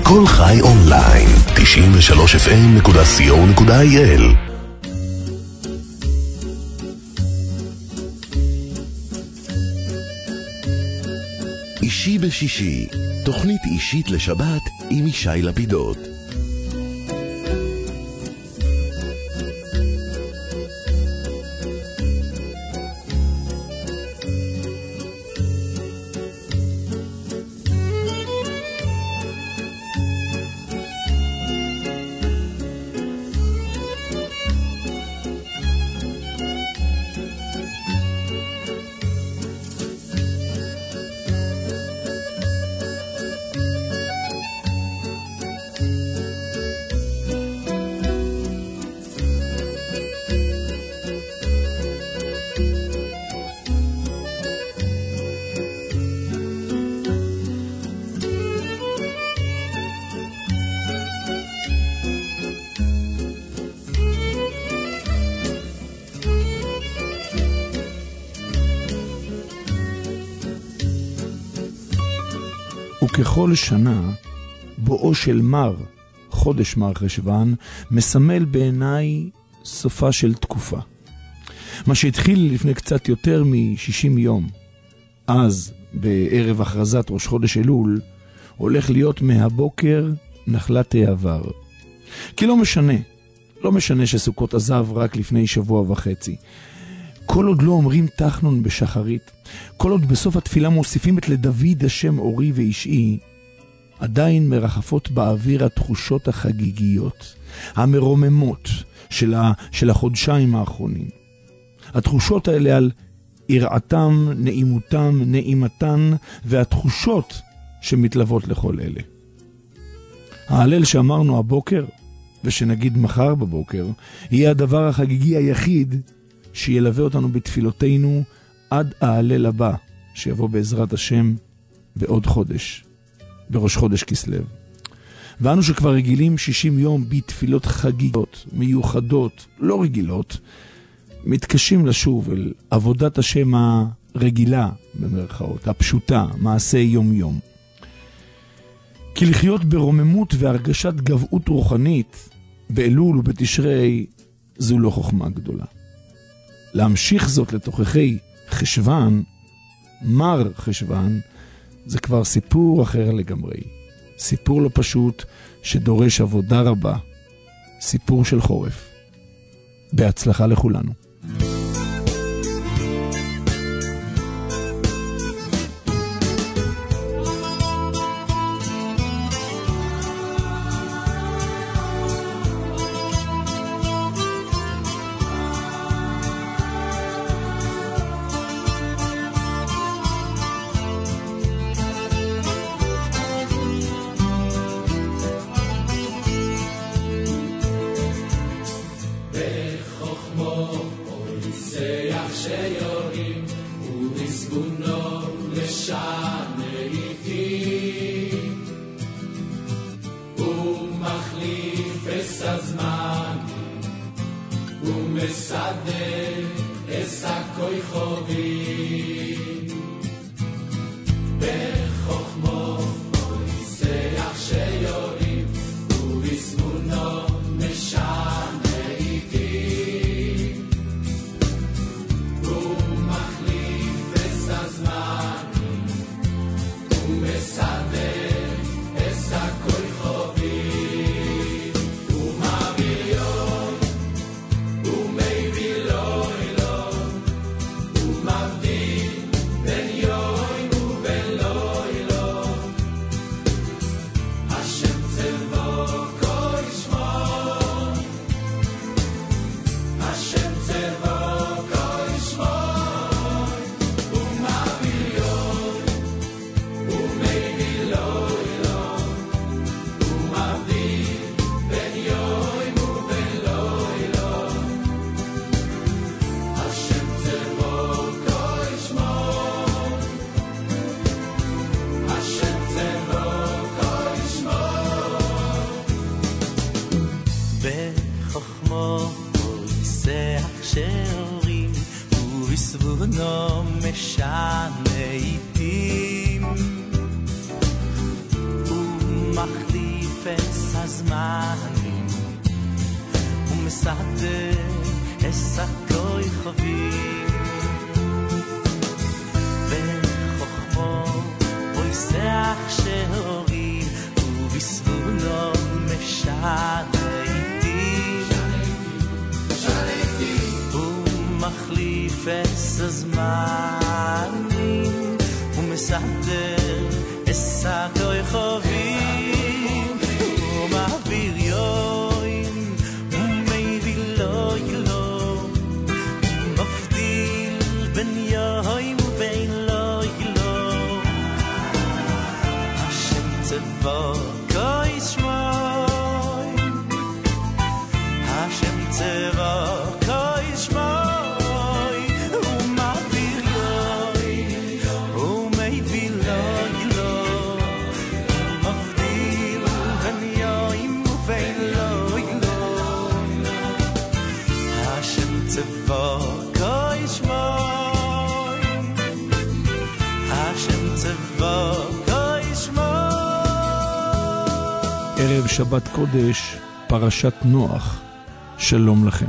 כל חי אונליין, 93fm.co.il. אישי בשישי, תוכנית אישית לשבת עם ישי לפידות. וככל שנה, בואו של מר, חודש מר חשוון, מסמל בעיניי סופה של תקופה. מה שהתחיל לפני קצת יותר מ-60 יום, אז בערב הכרזת ראש חודש אלול, הולך להיות מהבוקר נחלת העבר. כי לא משנה שסוכות עזב רק לפני שבוע וחצי. כל עוד לא אומרים תחנון בשחרית, כל עוד בסוף התפילה מוסיפים את לדוד השם אורי ואישי, עדיין מרחפות באוויר התחושות החגיגיות, המרוממות של החודשיים האחרונים. התחושות האלה על יראתם, נעימותם, נעימתן, והתחושות שמתלוות לכל אלה. ההלל שאמרנו הבוקר, ושנגיד מחר בבוקר, יהיה הדבר החגיגי היחיד שילווה אותנו בתפילותינו עד ההלל הבא, שיבוא בעזרת השם בעוד חודש, בראש חודש כסלו. ואנו שכבר רגילים 60 יום בתפילות חגיגות, מיוחדות, לא רגילות, מתקשים לשוב אל עבודת השם הרגילה, במרכאות, הפשוטה, מעשה יום יום. כי לחיות ברוממות והרגשת גבעות רוחנית, באלול ובתשרי, זו לא חוכמה גדולה. להמשיך זאת לתוככי חשוון, מר חשוון, זה כבר סיפור אחר לגמרי. סיפור לא פשוט שדורש עבודה רבה. סיפור של חורף. בהצלחה לכולנו. ובסבונו משנה איתים ומחליט חופש הזמנים ומסדר אסתוי חבים בחוכמו פויסח שהורים ובסבולו משעיתים ומחליף הזמנים ומסדר אסתוי חבים ומעביר יוים ומביא לו ילו מבדיל בין יוים ובין לו ילו השם צבאו ישמוי השם צבאו ישמוי ומעביר יוים ומביא לו ילו מבדיל בין יוים ובין לו ילו השם צבאו ישמוי השם צבאו ישמוי. ערב שבת קודש, פרשת נוח, שלום לכם.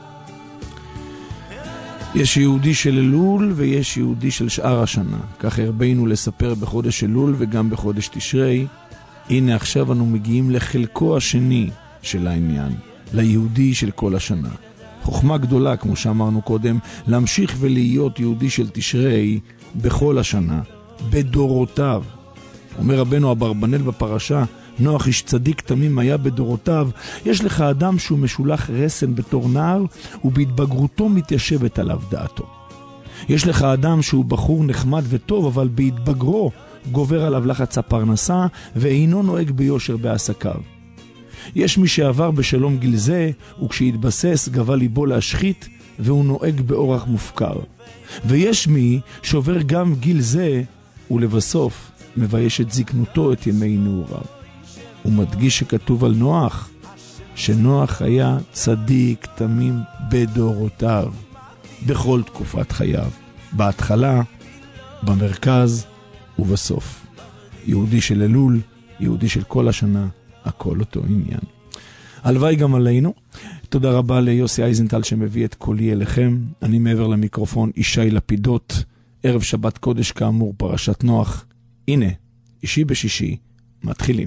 יש יהודי של אלול ויש יהודי של שאר השנה. כך הרבינו לספר בחודש אלול וגם בחודש תשרי. הנה עכשיו אנו מגיעים לחלקו השני של העניין, ליהודי של כל השנה. חוכמה גדולה, כמו שאמרנו קודם, להמשיך ולהיות יהודי של תשרי בכל השנה, בדורותיו. אומר רבנו אברבנאל בפרשה, נוח איש צדיק תמים היה בדורותיו. יש לך אדם שהוא משולח רסן בתור נער, ובהתבגרותו מתיישבת עליו דעתו. יש לך אדם שהוא בחור נחמד וטוב, אבל בהתבגרו גובר עליו לחץ הפרנסה, ואינו נוהג ביושר בעסקיו. יש מי שעבר בשלום גיל זה, וכשהתבסס גבה ליבו להשחית, והוא נוהג באורח מופקר. ויש מי שעובר גם גיל זה, ולבסוף מבייש את זקנותו את ימי נעוריו. הוא מדגיש שכתוב על נוח, שנוח היה צדיק תמים בדורותיו, בכל תקופת חייו, בהתחלה, במרכז ובסוף. יהודי של אלול, יהודי של כל השנה, הכל אותו עניין. הלוואי גם עלינו. תודה רבה ליוסי אייזנטל שמביא את קולי אליכם. אני מעבר למיקרופון ישי לפידות. ערב שבת קודש כאמור, פרשת נוח. הנה, אישי בשישי, מתחילים.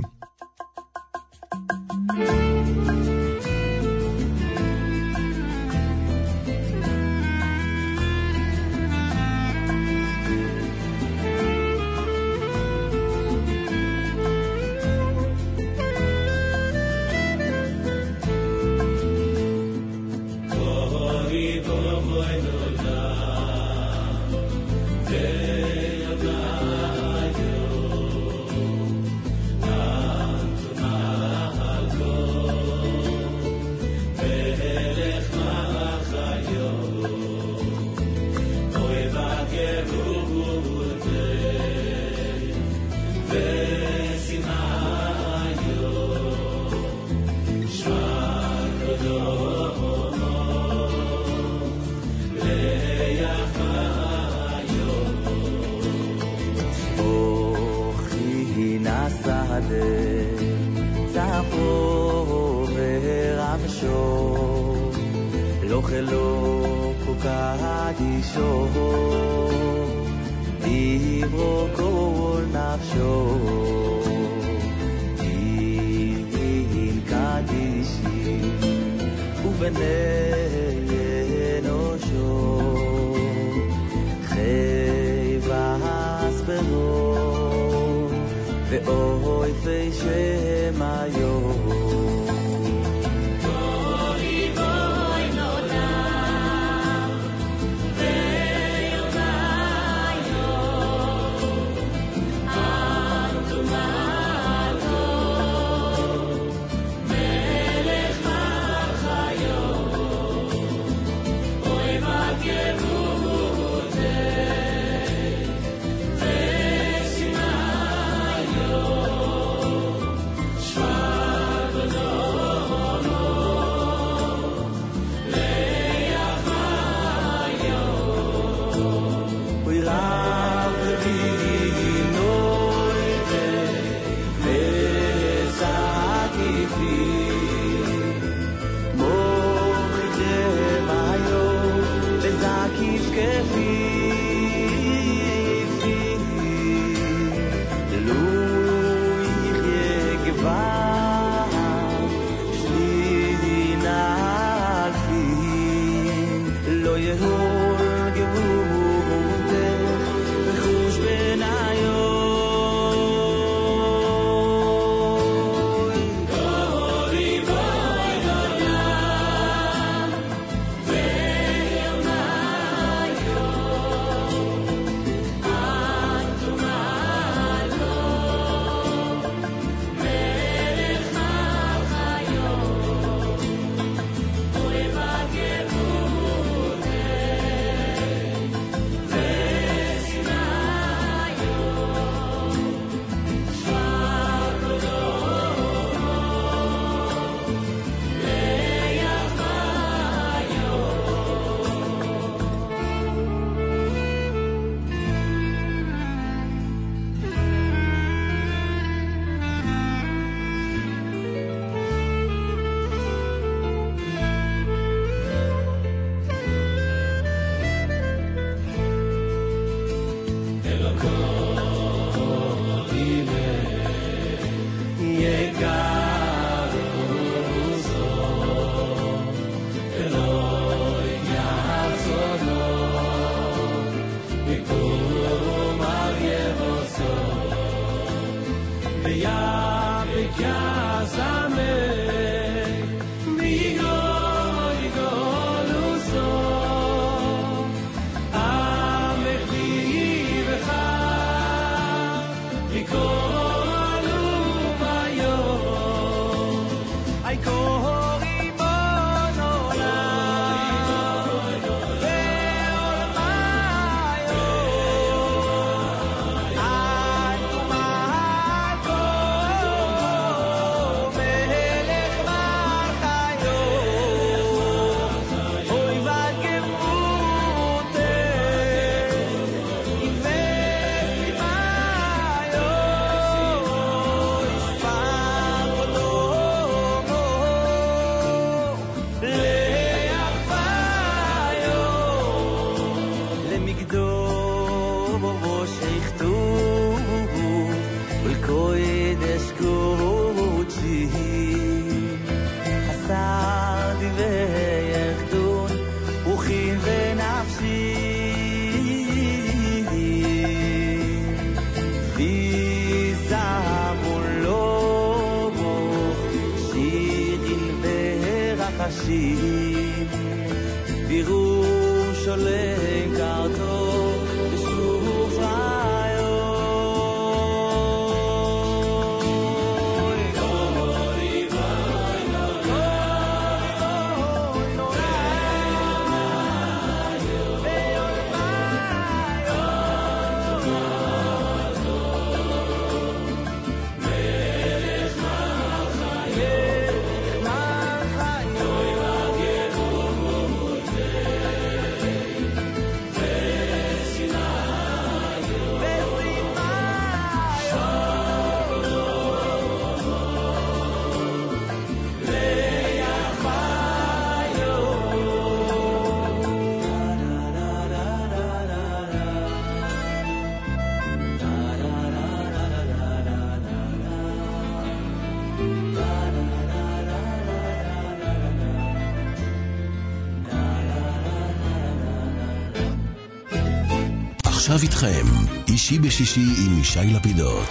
עכשיו איתכם, אישי בשישי עם ישי לפידות.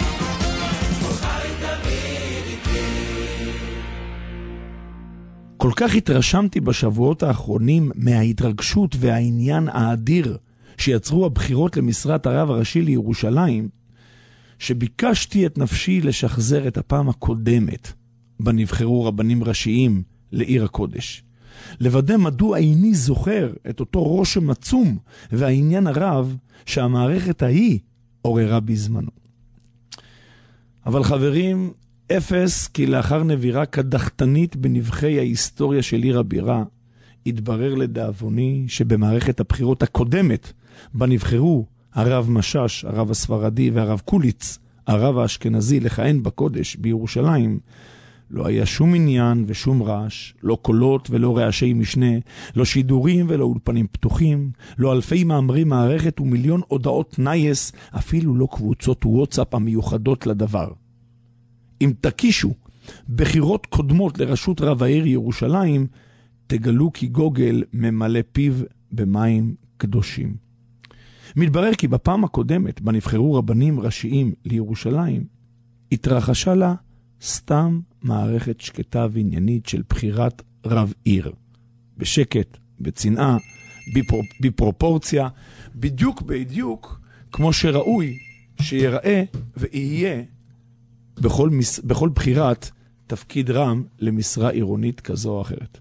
כל כך התרשמתי בשבועות האחרונים מההתרגשות והעניין האדיר שיצרו הבחירות למשרת הרב הראשי לירושלים, שביקשתי את נפשי לשחזר את הפעם הקודמת בנבחרו רבנים ראשיים לעיר הקודש. לוודא מדוע איני זוכר את אותו רושם עצום והעניין הרב שהמערכת ההיא עוררה בזמנו. אבל חברים, אפס כי לאחר נבירה קדחתנית בנבחי ההיסטוריה של עיר הבירה, התברר לדאבוני שבמערכת הבחירות הקודמת, בה נבחרו הרב משש, הרב הספרדי והרב קוליץ, הרב האשכנזי לכהן בקודש בירושלים, לא היה שום עניין ושום רעש, לא קולות ולא רעשי משנה, לא שידורים ולא אולפנים פתוחים, לא אלפי מאמרי מערכת ומיליון הודעות נייס, אפילו לא קבוצות וואטסאפ המיוחדות לדבר. אם תקישו בחירות קודמות לרשות רב העיר ירושלים, תגלו כי גוגל ממלא פיו במים קדושים. מתברר כי בפעם הקודמת, בה נבחרו רבנים ראשיים לירושלים, התרחשה לה סתם מערכת שקטה ועניינית של בחירת רב עיר. בשקט, בצנעה, בפרופורציה, בדיוק כמו שראוי שיראה ויהיה בכל בחירת תפקיד רם למשרה עירונית כזו או אחרת.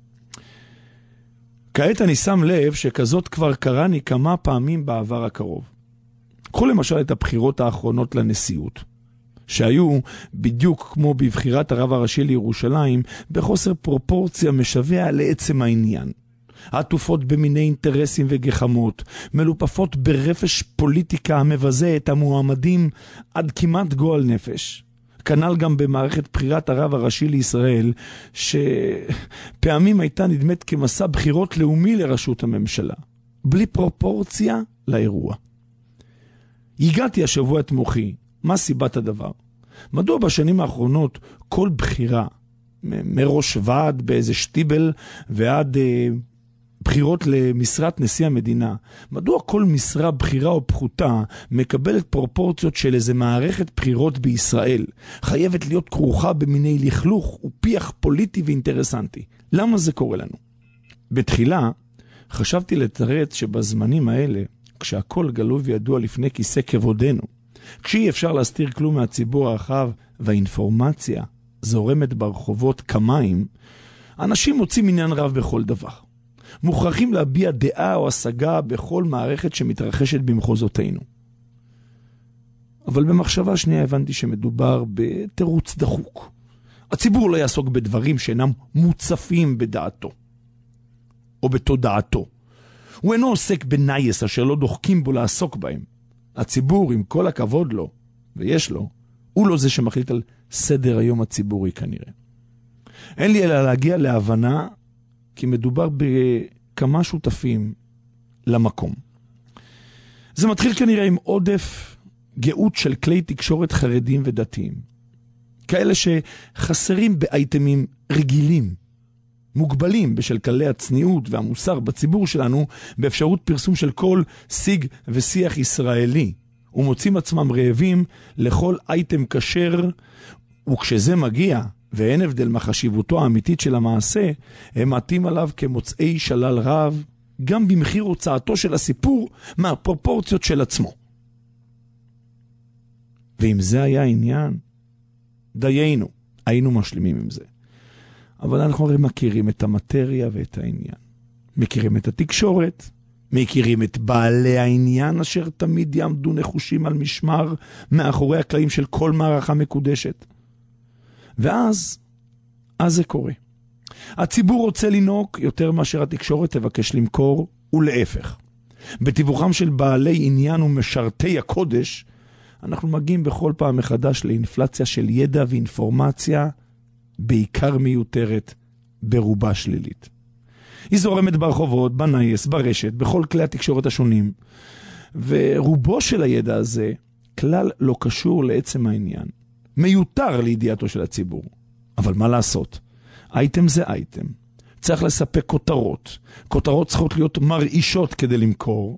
כעת אני שם לב שכזאת כבר קראני כמה פעמים בעבר הקרוב. קחו למשל את הבחירות האחרונות לנשיאות, שהיו בדיוק כמו בבחירת הרב הראשי לירושלים, בחוסר פרופורציה משווה לעצם העניין. עטופות במיני אינטרסים וגחמות, מלופפות ברפש פוליטיקה המבזה את המועמדים עד כמעט גועל נפש. כנ"ל גם במערכת בחירת הרב הראשי לישראל, שפעמים הייתה נדמת כמסע בחירות לאומי לראשות הממשלה, בלי פרופורציה לאירוע. הגעתי השבוע את מוחי, מה סיבת הדבר? מדוע בשנים האחרונות כל בחירה, מראש ועד באיזה שטיבל ועד בחירות למשרת נשיא המדינה, מדוע כל משרה בחירה או פחותה מקבלת פרופורציות של איזה מערכת בחירות בישראל, חייבת להיות כרוכה במיני לכלוך ופיח פוליטי ואינטרסנטי? למה זה קורה לנו? בתחילה חשבתי לתרץ שבזמנים האלה, כשהכל גלוי וידוע לפני כיסא כבודנו, כשאי אפשר להסתיר כלום מהציבור הרחב והאינפורמציה זורמת ברחובות כמים, אנשים מוצאים עניין רב בכל דבר. מוכרחים להביע דעה או השגה בכל מערכת שמתרחשת במחוזותינו. אבל במחשבה שנייה הבנתי שמדובר בתירוץ דחוק. הציבור לא יעסוק בדברים שאינם מוצפים בדעתו או בתודעתו. הוא אינו עוסק בנייס אשר לא דוחקים בו לעסוק בהם. הציבור, עם כל הכבוד לו, ויש לו, הוא לא זה שמחליט על סדר היום הציבורי כנראה. אין לי אלא להגיע להבנה כי מדובר בכמה שותפים למקום. זה מתחיל כנראה עם עודף גאות של כלי תקשורת חרדים ודתיים. כאלה שחסרים באייטמים רגילים, מוגבלים בשל כללי הצניעות והמוסר בציבור שלנו, באפשרות פרסום של כל שיג ושיח ישראלי, ומוצאים עצמם רעבים לכל אייטם כשר, וכשזה מגיע, ואין הבדל מחשיבותו האמיתית של המעשה, הם מעטים עליו כמוצאי שלל רב, גם במחיר הוצאתו של הסיפור מהפרופורציות של עצמו. ואם זה היה העניין, דיינו, היינו משלימים עם זה. אבל אנחנו הרי מכירים את המטריה ואת העניין. מכירים את התקשורת, מכירים את בעלי העניין אשר תמיד יעמדו נחושים על משמר מאחורי הקלעים של כל מערכה מקודשת. ואז זה קורה. הציבור רוצה לנוק יותר מאשר התקשורת תבקש למכור, ולהפך. בתיווכם של בעלי עניין ומשרתי הקודש, אנחנו מגיעים בכל פעם מחדש לאינפלציה של ידע ואינפורמציה, בעיקר מיותרת, ברובה שלילית. היא זורמת ברחובות, בנייס, ברשת, בכל כלי התקשורת השונים, ורובו של הידע הזה כלל לא קשור לעצם העניין. מיותר לידיעתו של הציבור. אבל מה לעשות? אייטם זה אייטם. צריך לספק כותרות. כותרות צריכות להיות מרעישות כדי למכור.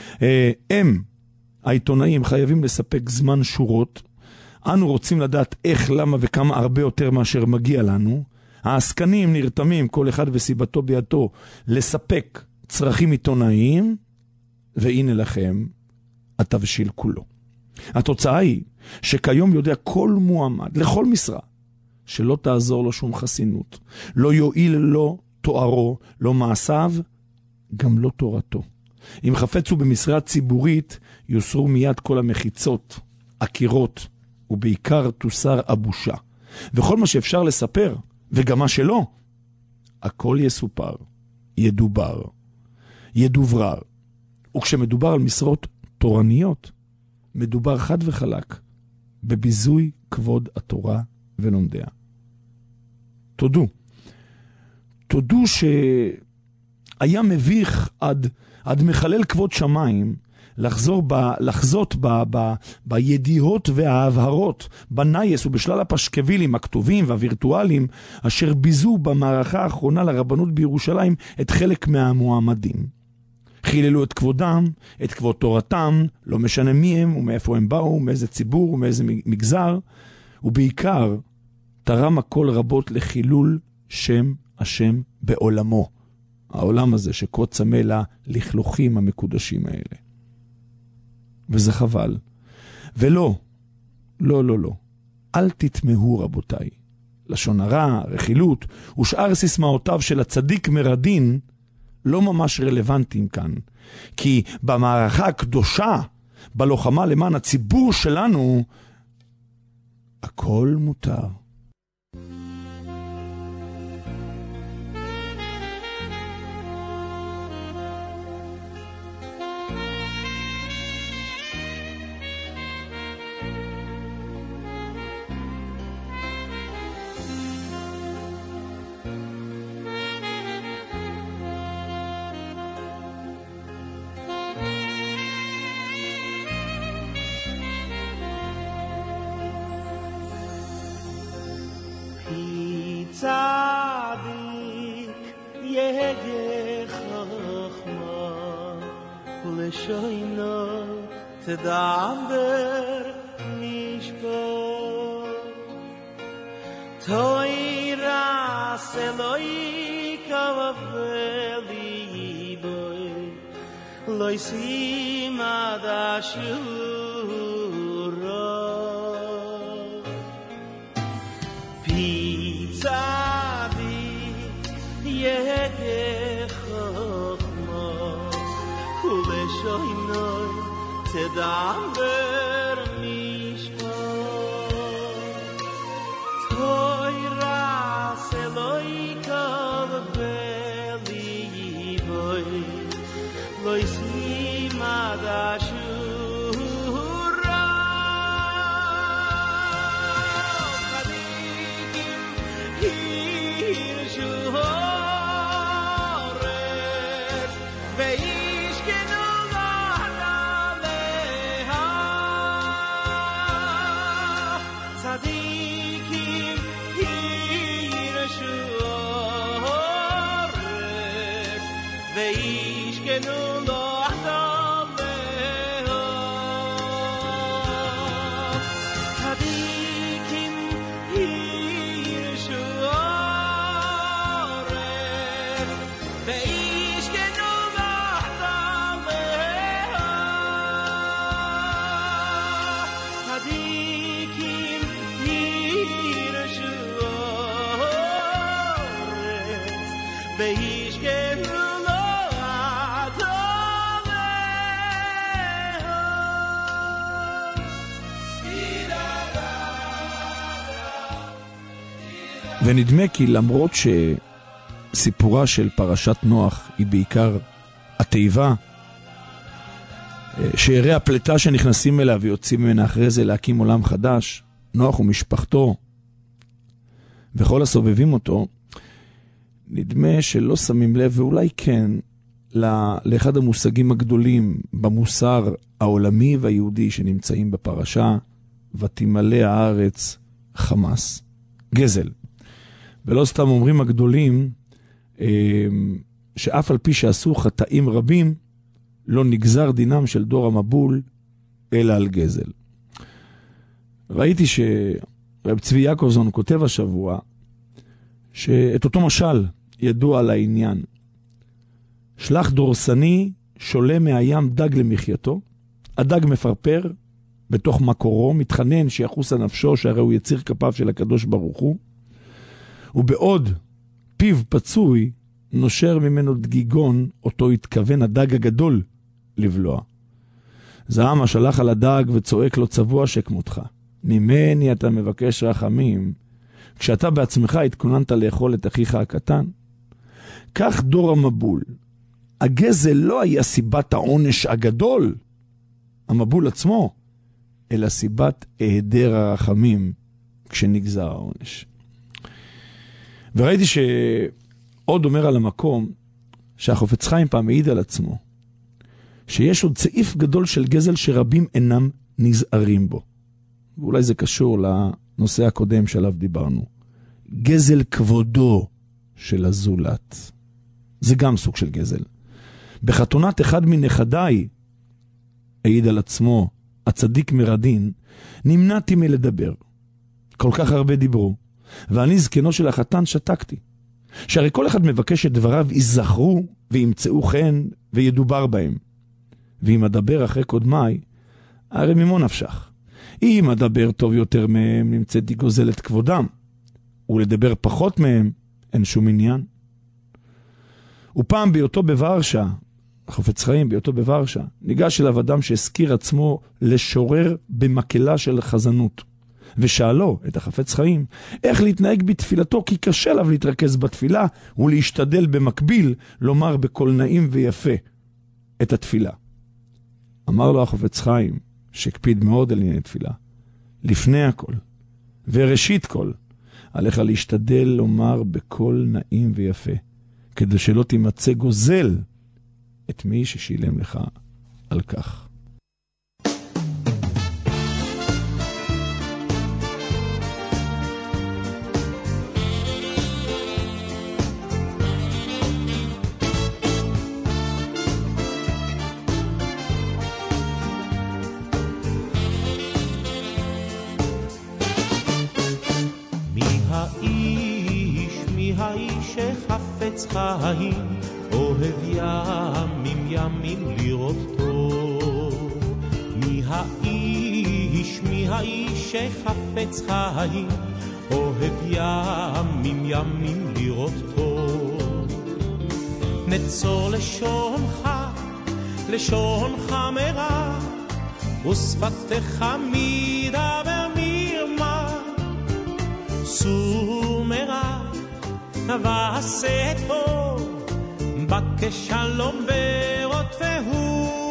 העיתונאים חייבים לספק זמן שורות. אנו רוצים לדעת איך, למה וכמה הרבה יותר מאשר מגיע לנו. העסקנים נרתמים, כל אחד וסיבתו בידו, לספק צרכים עיתונאיים, והנה לכם התבשיל כולו. התוצאה היא שכיום יודע כל מועמד, לכל משרה, שלא תעזור לו שום חסינות. לא יועיל לו תוארו, לא מעשיו, גם לא תורתו. אם חפצו במשרה ציבורית, יוסרו מיד כל המחיצות, הקירות, ובעיקר תוסר הבושה. וכל מה שאפשר לספר, וגם מה שלא, הכל יסופר, ידובר, ידוברר. וכשמדובר על משרות תורניות, מדובר חד וחלק בביזוי כבוד התורה ולומדיה. תודו שהיה מביך עד מחלל כבוד שמיים לחזות בידיעות וההבהרות, בנייס ובשלל הפשקבילים הכתובים והווירטואליים, אשר ביזו במערכה האחרונה לרבנות בירושלים את חלק מהמועמדים. חיללו את כבודם, את כבוד תורתם, לא משנה מי הם ומאיפה הם באו, מאיזה ציבור ומאיזה מגזר, ובעיקר תרם הכל רבות לחילול שם השם בעולמו. העולם הזה שכה צמא לכלוכים המקודשים האלה. וזה חבל. ולא, לא. אל תתמהו רבותיי. לשון הרע, רכילות ושאר סיסמאותיו של הצדיק מרדין לא ממש רלוונטיים כאן. כי במערכה הקדושה, בלוחמה למען הציבור שלנו, הכל מותר. ולשוינו תדבר נשבור תוירה סלוי כבלי בוי לא ישים עד השורו פיצה בי ידך חוכמה ולשוינו תדבר נשבור תוירה סלוי כבלי בוי לא ישים עד השורה צדיקים הירשו אורץ וישכנו לעליה צדיקים הירשו אורץ וישכנו ונדמה כי למרות שסיפורה של פרשת נוח היא בעיקר התיבה, שערי הפלטה שנכנסים אליו ויוצאים ממנה אחרי זה להקים עולם חדש, נוח ומשפחתו וכל הסובבים אותו, נדמה שלא שמים לב, ואולי כן, לאחד המושגים הגדולים במוסר העולמי והיהודי שנמצאים בפרשה, ותמלא הארץ חמס, גזל. ולא סתם אומרים הגדולים, שאף על פי שעשו חטאים רבים, לא נגזר דינם של דור המבול, אלא על גזל. ראיתי שרב צבי יעקובזון כותב השבוע, שאת אותו משל ידוע על העניין. שלח דורסני שולה מהים דג למחייתו, הדג מפרפר בתוך מקורו, מתחנן שיחוס על נפשו שהרי הוא יציר כפיו של הקדוש ברוך הוא, ובעוד פיו פצוי נושר ממנו דגיגון אותו התכוון הדג הגדול לבלוע. זעם שלח על הדג וצועק לו צבוע שכמותך, ממני אתה מבקש רחמים, כשאתה בעצמך התכוננת לאכול את אחיך הקטן. כך דור המבול, הגזל לא היה סיבת העונש הגדול, המבול עצמו, אלא סיבת היעדר הרחמים כשנגזר העונש. וראיתי שעוד אומר על המקום, שהחופץ חיים פעם העיד על עצמו, שיש עוד סעיף גדול של גזל שרבים אינם נזהרים בו. ואולי זה קשור לנושא הקודם שעליו דיברנו. גזל כבודו של הזולת. זה גם סוג של גזל. בחתונת אחד מנכדיי, העיד על עצמו, הצדיק מרדין, נמנעתי מלדבר. כל כך הרבה דיברו. ואני זקנו של החתן שתקתי. שהרי כל אחד מבקש שדבריו ייזכרו וימצאו חן וידובר בהם. ואם אדבר אחרי קודמיי, הרי ממו נפשך. אם אדבר טוב יותר מהם, נמצאתי גוזל את כבודם. ולדבר פחות מהם, אין שום עניין. ופעם בהיותו בוורשה, החופץ חיים בהיותו בוורשה, ניגש אליו אדם שהזכיר עצמו לשורר במקלה של חזנות. ושאלו את החפץ חיים, איך להתנהג בתפילתו, כי קשה עליו להתרכז בתפילה, ולהשתדל במקביל, לומר בקול נעים ויפה, את התפילה. אמר לו החפץ חיים, שהקפיד מאוד על ענייני תפילה, לפני הכל, וראשית כל, עליך להשתדל לומר בקול נעים ויפה, כדי שלא תימצא גוזל את מי ששילם לך על כך. מי האיש שחפץ חיים, אוהב ימים ימים לראות טוב. מי האיש שחפץ חיים, אוהב ימים ימים לראות טוב. נצור לשונך מרע, ושפתך מדבר מרמה. סור מרע ועשה טוב, בקש שלום ורודפהו.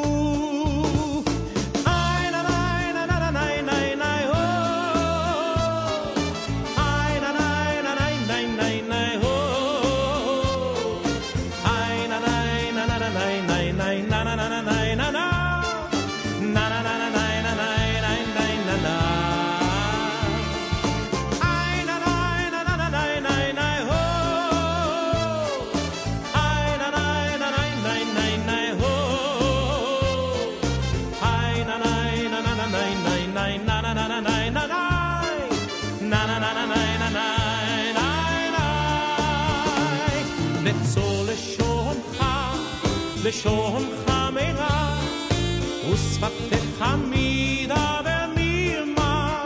לשונך מרע, ושפתך מדבר מרמה.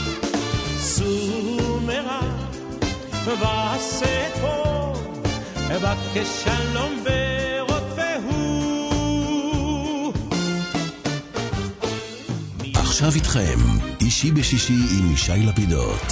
סור מרע ועשה טוב, בקש שלום ורודפהו. עכשיו איתכם, אישי בשישי עם ישי לפידות.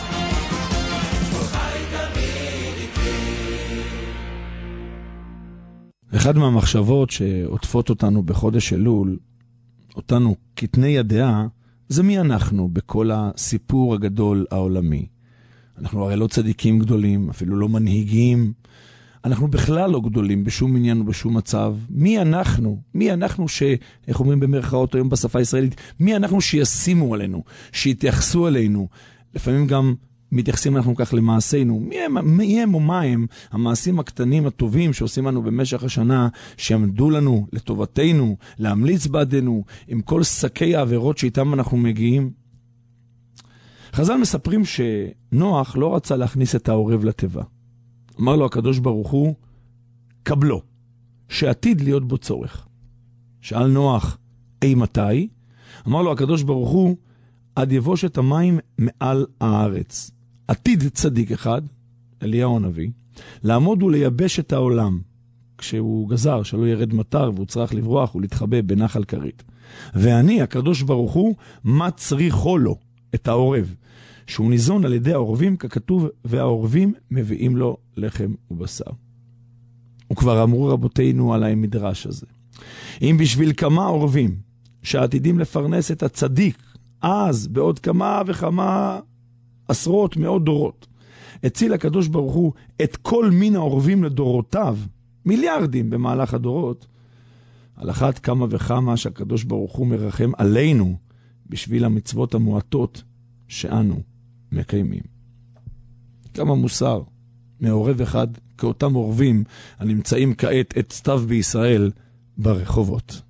אחד מהמחשבות שעוטפות אותנו בחודש אלול, אותנו קטני הדעה, זה מי אנחנו בכל הסיפור הגדול העולמי. אנחנו הרי לא צדיקים גדולים, אפילו לא מנהיגים. אנחנו בכלל לא גדולים בשום עניין ובשום מצב. מי אנחנו? מי אנחנו איך אומרים במרכאות היום בשפה הישראלית? מי אנחנו שישימו עלינו, שיתייחסו עלינו? לפעמים גם מתייחסים אנחנו כך למעשינו. מי הם או מה הם המעשים הקטנים הטובים שעושים לנו במשך השנה, שעמדו לנו לטובתנו, להמליץ בעדנו, עם כל שקי העבירות שאיתם אנחנו מגיעים? חז"ל מספרים שנוח לא רצה להכניס את העורב לטבע. אמר לו הקדוש ברוך הוא, קבלו, שעתיד להיות בו צורך. שאל נוח, מתי? אמר לו הקדוש ברוך הוא, עד יבוש את המים מעל הארץ. עתיד צדיק אחד, אליהו הנביא, לעמוד ולייבש את העולם, כשהוא גזר שלא ירד מטר והוא צריך לברוח ולהתחבא בנחל כרית. ואני, הקדוש ברוך הוא, מה צריכו לו את העורב, שהוא ניזון על ידי העורבים, ככתוב, והעורבים מביאים לו לחם ובשר. וכבר אמרו רבותינו על המדרש הזה, אם בשביל כמה עורבים שעתידים לפרנס את הצדיק, אז בעוד כמה וכמה עשרות מאות דורות, הציל הקדוש ברוך הוא את כל מין העורבים לדורותיו, מיליארדים במהלך הדורות, על אחת כמה וכמה שהקדוש ברוך הוא מרחם עלינו בשביל המצוות המועטות שאנו מקיימים. כמה מוסר מעורב אחד כאותם עורבים הנמצאים כעת את סתיו בישראל ברחובות.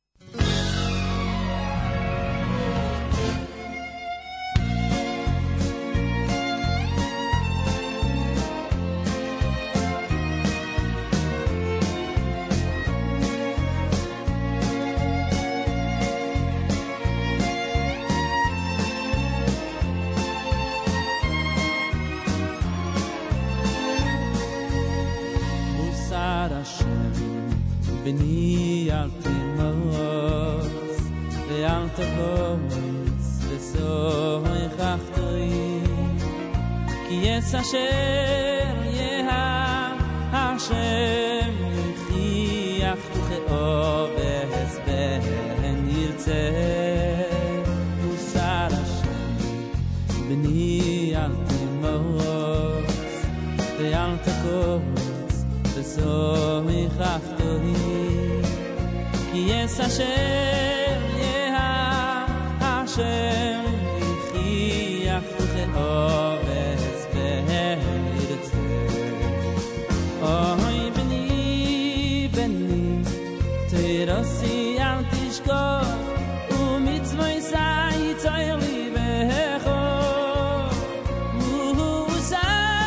אשר יהב השם יחיח וכאוב והסבן ירצה מוסר השם בני אל תמוס ואל תקוס וסומך אחתורי כי יש אשר יהב השם יחיח וכאוב אוי בני בני תרסי אל תשכח ומצווי סי צויר לי בחור מוסר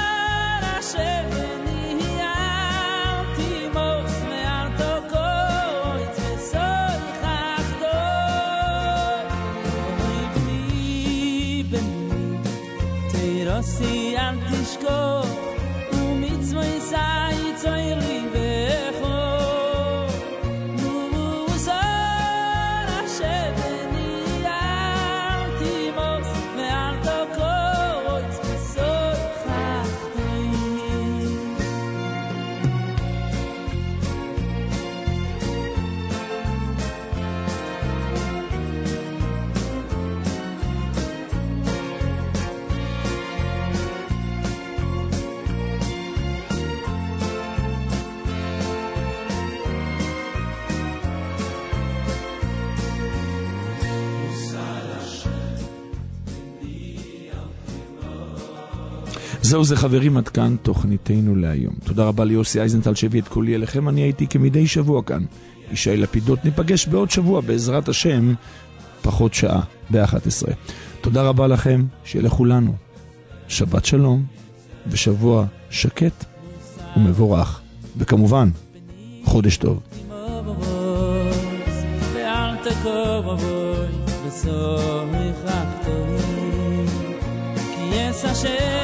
זהו זה חברים, עד כאן תוכניתנו להיום. תודה רבה ליוסי אייזנטל שהביא את קולי אליכם. אני הייתי כמדי שבוע כאן, ישי לפידות. ניפגש בעוד שבוע בעזרת השם, פחות שעה, ב-11. תודה רבה לכם, שיהיה לכולנו שבת שלום ושבוע שקט ומבורך, וכמובן חודש טוב. כי יש השם